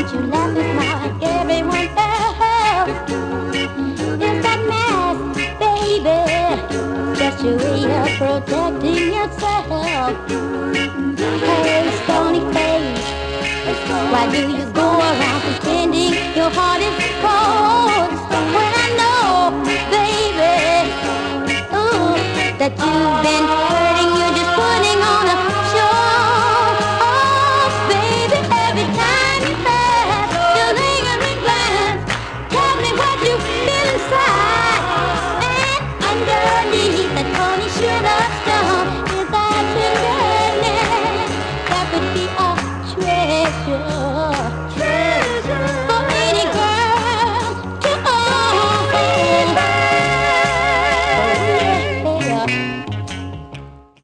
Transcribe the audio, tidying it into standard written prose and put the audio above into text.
Don't you laugh and smile like everyone else. It's that mask, baby. Just your way of protecting yourself. Hey, stony face, why do you go around pretending your heart is cold?